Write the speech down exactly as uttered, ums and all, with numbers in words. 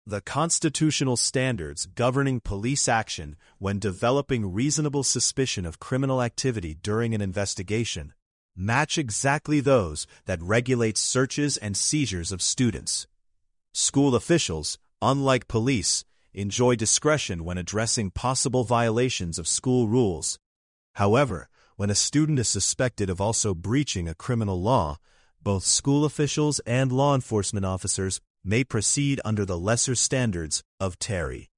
The constitutional standards governing police action when developing reasonable suspicion of criminal activity during an investigation match exactly those that regulate searches and seizures of students. School officials, unlike police, enjoy discretion when addressing possible violations of school rules. However, when a student is suspected of also breaching a criminal law, both school officials and law enforcement officers may proceed under the lesser standards of Terry.